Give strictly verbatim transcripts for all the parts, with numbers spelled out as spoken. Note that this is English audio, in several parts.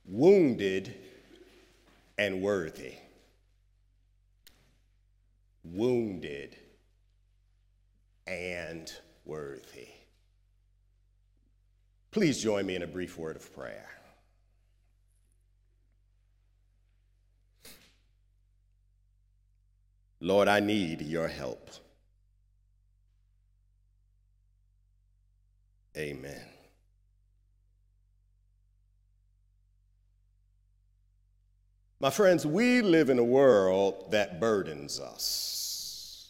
wounded and worthy. Wounded and worthy. Please join me in a brief word of prayer. Lord, I need your help. Amen. My friends, we live in a world that burdens us.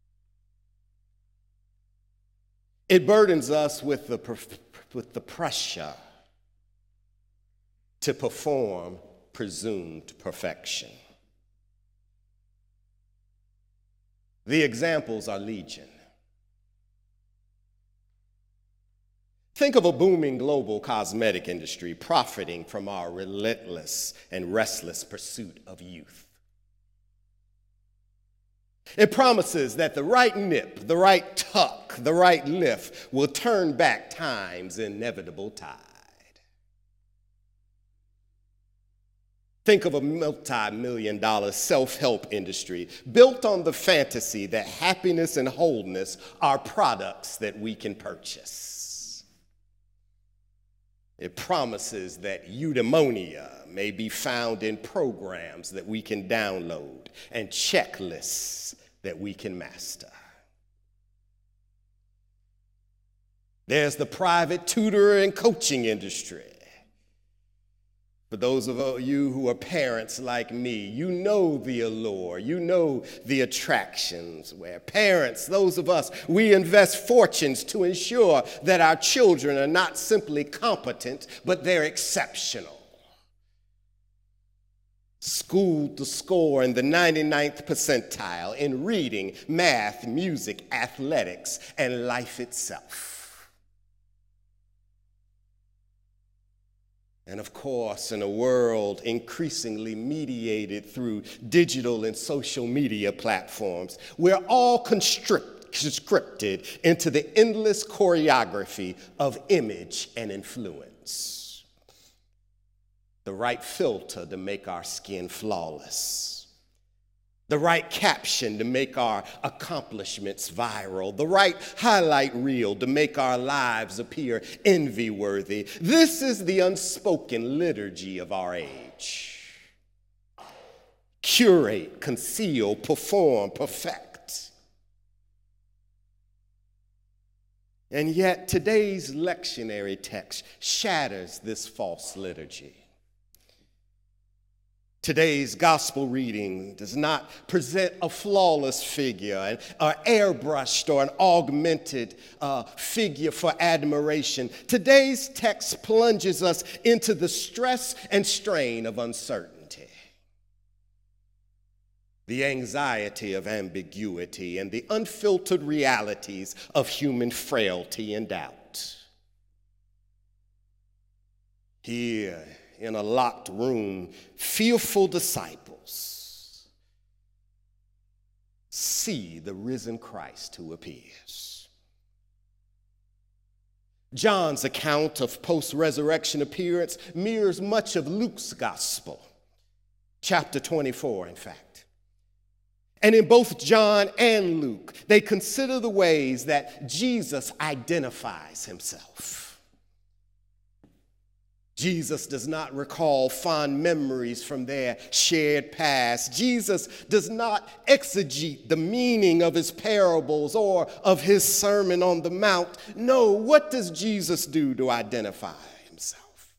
It burdens us with the, with the pressure to perform presumed perfection. The examples are legion. Think of a booming global cosmetic industry profiting from our relentless and restless pursuit of youth. It promises that the right nip, the right tuck, the right lift will turn back time's inevitable tide. Think of a multi-million dollar self-help industry built on the fantasy that happiness and wholeness are products that we can purchase. It promises that eudaimonia may be found in programs that we can download and checklists that we can master. There's the private tutor and coaching industry. For those of you who are parents like me, you know the allure, you know the attractions where parents, those of us, we invest fortunes to ensure that our children are not simply competent, but they're exceptional. Schooled to score in the ninety-ninth percentile in reading, math, music, athletics, and life itself. And of course, in a world increasingly mediated through digital and social media platforms, we're all constrict, conscripted into the endless choreography of image and influence. The right filter to make our skin flawless. The right caption to make our accomplishments viral. The right highlight reel to make our lives appear envy-worthy. This is the unspoken liturgy of our age. Curate, conceal, perform, perfect. And yet today's lectionary text shatters this false liturgy. Today's gospel reading does not present a flawless figure, an uh, airbrushed or an augmented uh, figure for admiration. Today's text plunges us into the stress and strain of uncertainty, the anxiety of ambiguity, and the unfiltered realities of human frailty and doubt. Here, in a locked room, fearful disciples see the risen Christ who appears. John's account of post-resurrection appearance mirrors much of Luke's gospel, chapter twenty-four, in fact. And in both John and Luke, they consider the ways that Jesus identifies himself. Jesus does not recall fond memories from their shared past. Jesus does not exegete the meaning of his parables or of his Sermon on the Mount. No, what does Jesus do to identify himself?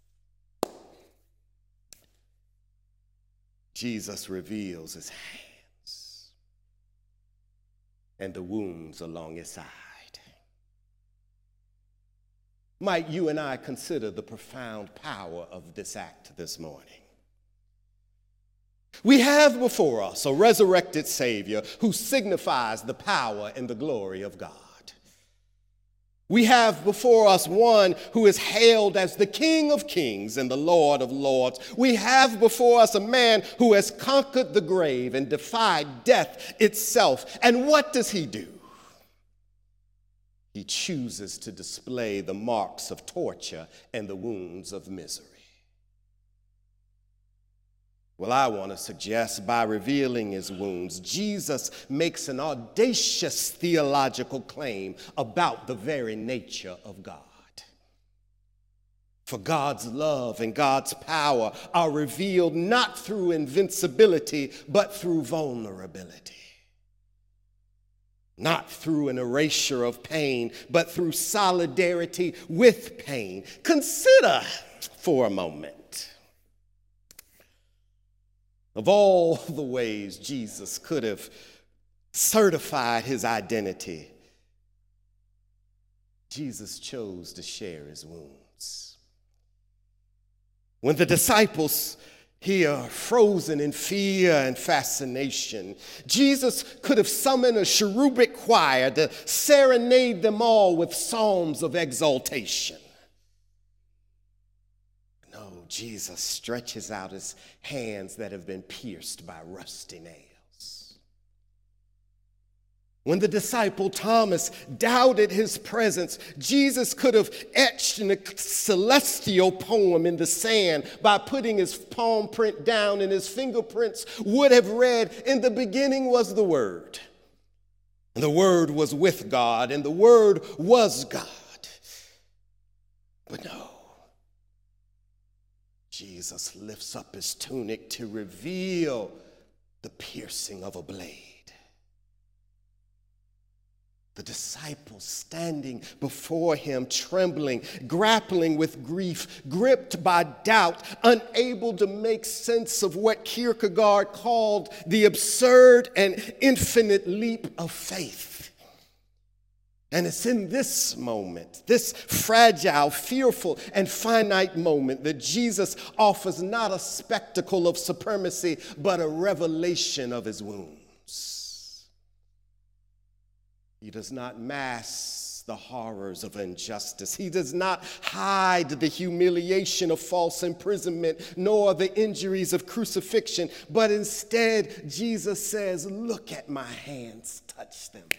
Jesus reveals his hands and the wounds along his side. Might you and I consider the profound power of this act this morning? We have before us a resurrected Savior who signifies the power and the glory of God. We have before us one who is hailed as the King of Kings and the Lord of Lords. We have before us a man who has conquered the grave and defied death itself. And what does he do? He chooses to display the marks of torture and the wounds of misery. Well, I want to suggest by revealing his wounds, Jesus makes an audacious theological claim about the very nature of God. For God's love and God's power are revealed not through invincibility, but through vulnerability. Not through an erasure of pain, but through solidarity with pain. Consider for a moment, of all the ways Jesus could have certified his identity, Jesus chose to share his wounds. When the disciples here, frozen in fear and fascination, Jesus could have summoned a cherubic choir to serenade them all with psalms of exaltation. No, Jesus stretches out his hands that have been pierced by rusty nails. When the disciple Thomas doubted his presence, Jesus could have etched a celestial poem in the sand by putting his palm print down, and his fingerprints would have read, "In the beginning was the Word, and the Word was with God, and the Word was God." But no, Jesus lifts up his tunic to reveal the piercing of a blade. The disciples standing before him, trembling, grappling with grief, gripped by doubt, unable to make sense of what Kierkegaard called the absurd and infinite leap of faith. And it's in this moment, this fragile, fearful, and finite moment, that Jesus offers not a spectacle of supremacy, but a revelation of his wounds. He does not mask the horrors of injustice. He does not hide the humiliation of false imprisonment, nor the injuries of crucifixion, but instead, Jesus says, "Look at my hands, touch them."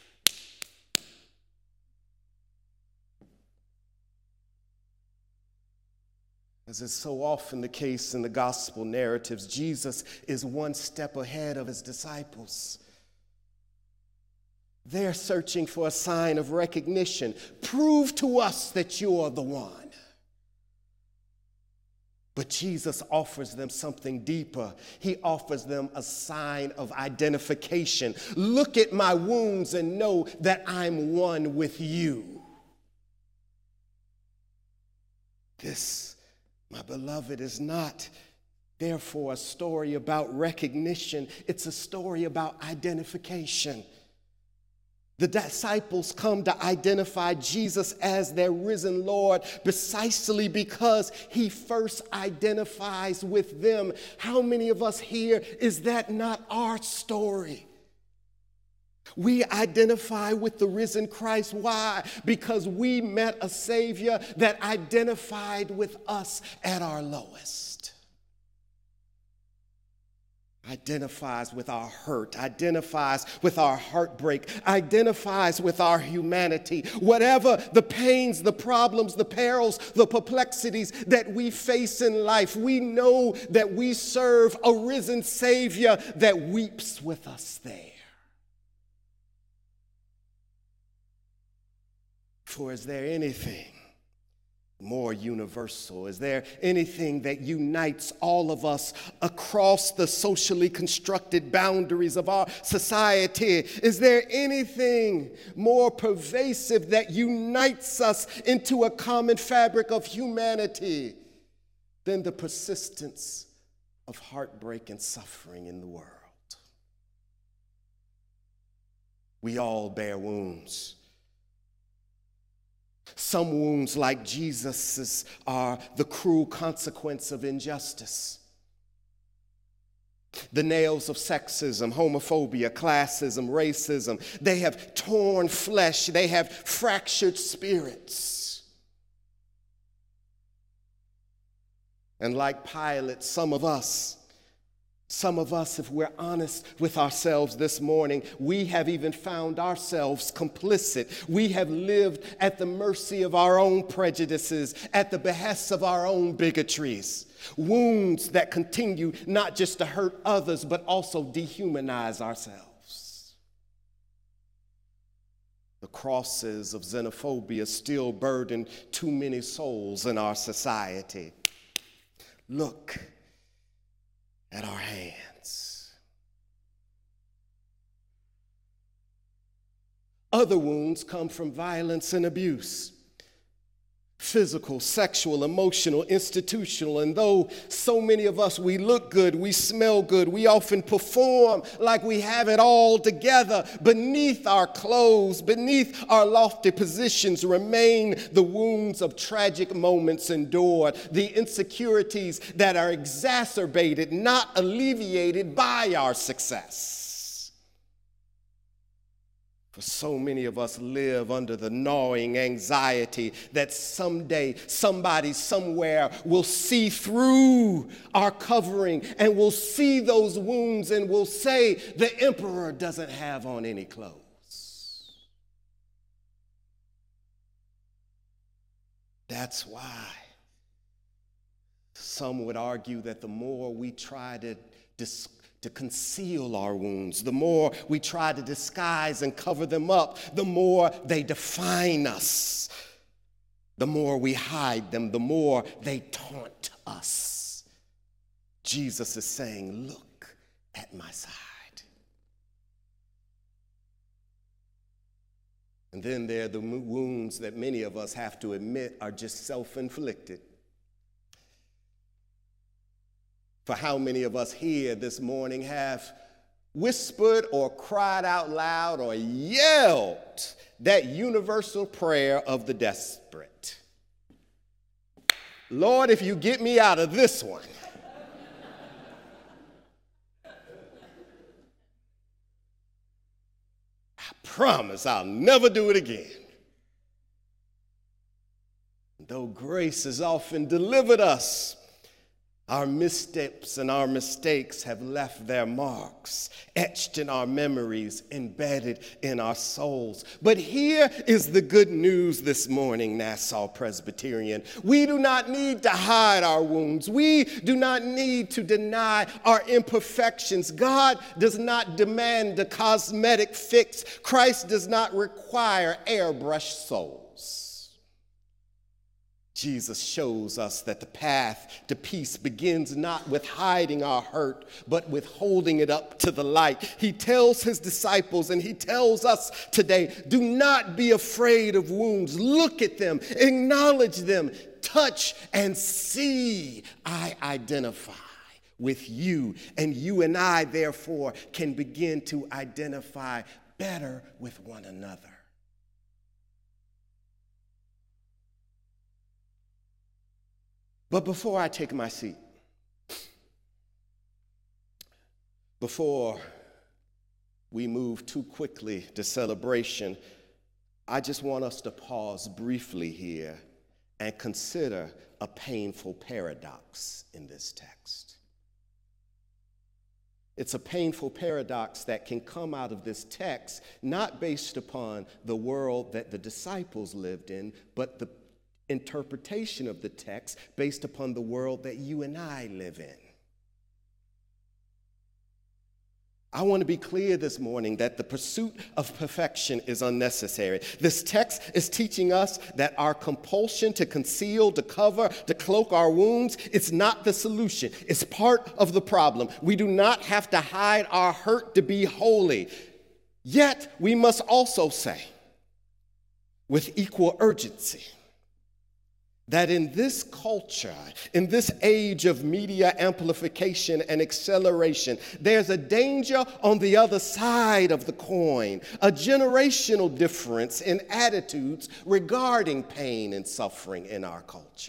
As is so often the case in the gospel narratives, Jesus is one step ahead of his disciples. They're searching for a sign of recognition. Prove to us that you're the one. But Jesus offers them something deeper. He offers them a sign of identification. Look at my wounds and know that I'm one with you. This, my beloved, is not therefore a story about recognition. It's a story about identification. The disciples come to identify Jesus as their risen Lord precisely because he first identifies with them. How many of us here, is that not our story? We identify with the risen Christ. Why? Because we met a Savior that identified with us at our lowest. Identifies with our hurt, identifies with our heartbreak, identifies with our humanity. Whatever the pains, the problems, the perils, the perplexities that we face in life, we know that we serve a risen Savior that weeps with us there. For is there anything more universal? Is there anything that unites all of us across the socially constructed boundaries of our society? Is there anything more pervasive that unites us into a common fabric of humanity than the persistence of heartbreak and suffering in the world? We all bear wounds. Some wounds, like Jesus's, are the cruel consequence of injustice. The nails of sexism, homophobia, classism, racism, they have torn flesh, they have fractured spirits. And like Pilate, some of us Some of us, if we're honest with ourselves this morning, we have even found ourselves complicit. We have lived at the mercy of our own prejudices, at the behest of our own bigotries. Wounds that continue not just to hurt others, but also dehumanize ourselves. The crosses of xenophobia still burden too many souls in our society. Look at our hands. Other wounds come from violence and abuse. Physical, sexual, emotional, institutional, and though so many of us, we look good, we smell good, we often perform like we have it all together, beneath our clothes, beneath our lofty positions remain the wounds of tragic moments endured, the insecurities that are exacerbated, not alleviated by our success. For so many of us live under the gnawing anxiety that someday somebody somewhere will see through our covering and will see those wounds and will say the emperor doesn't have on any clothes. That's why some would argue that the more we try to discuss to conceal our wounds, the more we try to disguise and cover them up, the more they define us. The more we hide them, the more they taunt us. Jesus is saying, look at my side. And then there are the wounds that many of us have to admit are just self-inflicted. For how many of us here this morning have whispered or cried out loud or yelled that universal prayer of the desperate? Lord, if you get me out of this one. I promise I'll never do it again. Though grace has often delivered us, our missteps and our mistakes have left their marks, etched in our memories, embedded in our souls. But here is the good news this morning, Nassau Presbyterian. We do not need to hide our wounds. We do not need to deny our imperfections. God does not demand a cosmetic fix. Christ does not require airbrushed souls. Jesus shows us that the path to peace begins not with hiding our hurt, but with holding it up to the light. He tells his disciples, and he tells us today, do not be afraid of wounds. Look at them, acknowledge them, touch and see. I identify with you, and you and I, therefore, can begin to identify better with one another. But before I take my seat, before we move too quickly to celebration, I just want us to pause briefly here and consider a painful paradox in this text. It's a painful paradox that can come out of this text, not based upon the world that the disciples lived in, but the interpretation of the text based upon the world that you and I live in. I want to be clear this morning that the pursuit of perfection is unnecessary. This text is teaching us that our compulsion to conceal, to cover, to cloak our wounds, it's not the solution. It's part of the problem. We do not have to hide our hurt to be holy. Yet, we must also say, with equal urgency, that in this culture, in this age of media amplification and acceleration, there's a danger on the other side of the coin, a generational difference in attitudes regarding pain and suffering in our culture.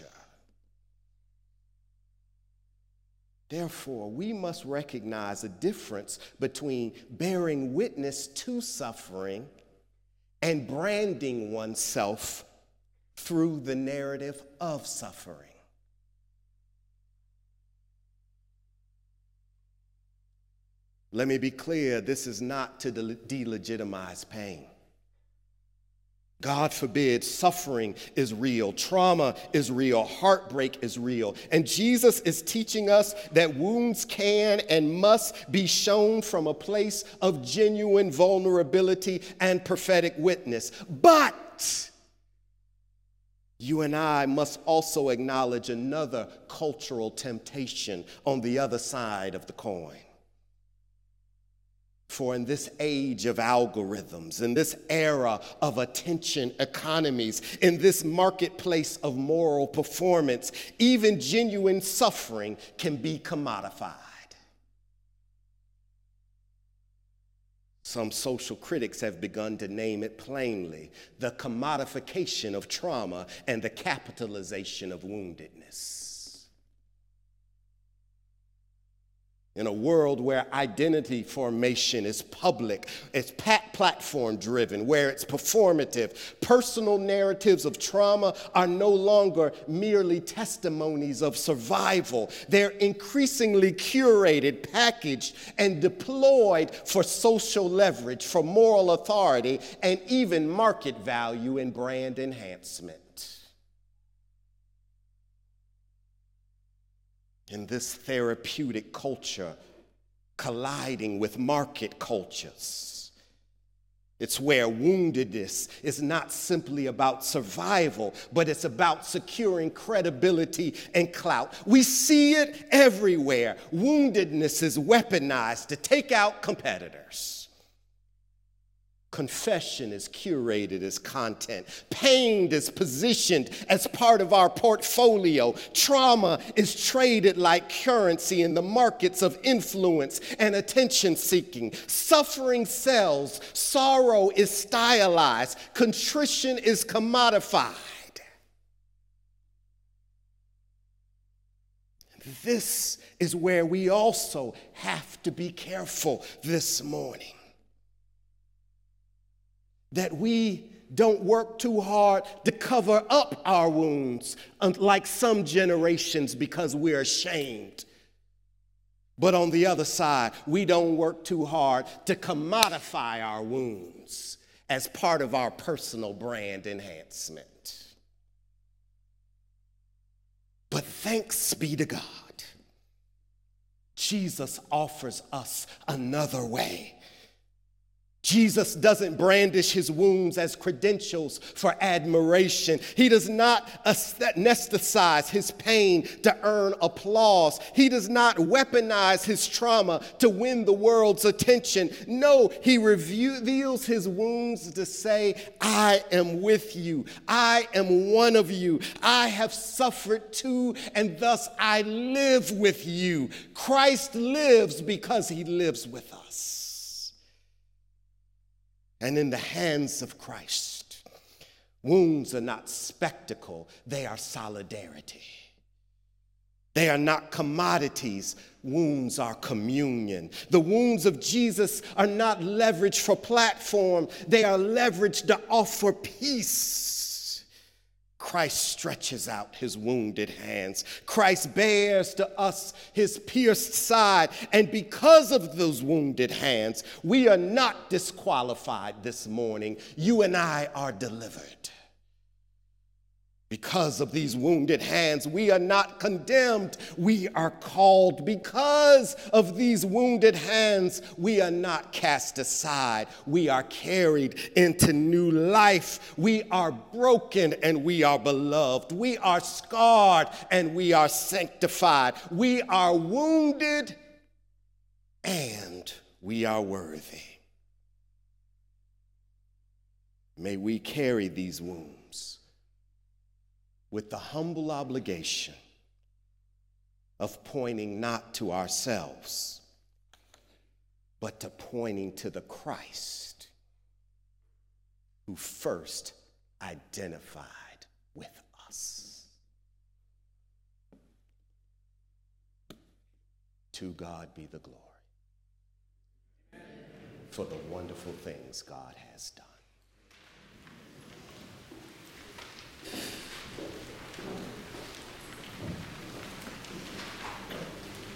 Therefore, we must recognize a difference between bearing witness to suffering and branding oneself through the narrative of suffering. Let me be clear, this is not to de- delegitimize pain. God forbid, suffering is real, trauma is real, heartbreak is real. And Jesus is teaching us that wounds can and must be shown from a place of genuine vulnerability and prophetic witness. But you and I must also acknowledge another cultural temptation on the other side of the coin. For in this age of algorithms, in this era of attention economies, in this marketplace of moral performance, even genuine suffering can be commodified. Some social critics have begun to name it plainly: the commodification of trauma and the capitalization of woundedness. In a world where identity formation is public, it's platform driven, where it's performative, personal narratives of trauma are no longer merely testimonies of survival. They're increasingly curated, packaged, and deployed for social leverage, for moral authority, and even market value and brand enhancement. In this therapeutic culture colliding with market cultures, it's where woundedness is not simply about survival, but it's about securing credibility and clout. We see it everywhere. Woundedness is weaponized to take out competitors. Confession is curated as content. Pain is positioned as part of our portfolio. Trauma is traded like currency in the markets of influence and attention seeking. Suffering sells. Sorrow is stylized. Contrition is commodified. This is where we also have to be careful this morning. That we don't work too hard to cover up our wounds, like some generations, because we're ashamed. But on the other side, we don't work too hard to commodify our wounds as part of our personal brand enhancement. But thanks be to God, Jesus offers us another way. Jesus doesn't brandish his wounds as credentials for admiration. He does not anesthetize his pain to earn applause. He does not weaponize his trauma to win the world's attention. No, he reveals his wounds to say, I am with you. I am one of you. I have suffered too, and thus I live with you. Christ lives because he lives with us. And in the hands of Christ, wounds are not spectacle, they are solidarity. They are not commodities, wounds are communion. The wounds of Jesus are not leveraged for platform, they are leveraged to offer peace. Christ stretches out his wounded hands. Christ bears to us his pierced side. And because of those wounded hands, we are not disqualified this morning. You and I are delivered. Because of these wounded hands, we are not condemned. We are called. Because of these wounded hands, we are not cast aside. We are carried into new life. We are broken and we are beloved. We are scarred and we are sanctified. We are wounded and we are worthy. May we carry these wounds with the humble obligation of pointing not to ourselves, but to pointing to the Christ who first identified with us. To God be the glory for the wonderful things God has done.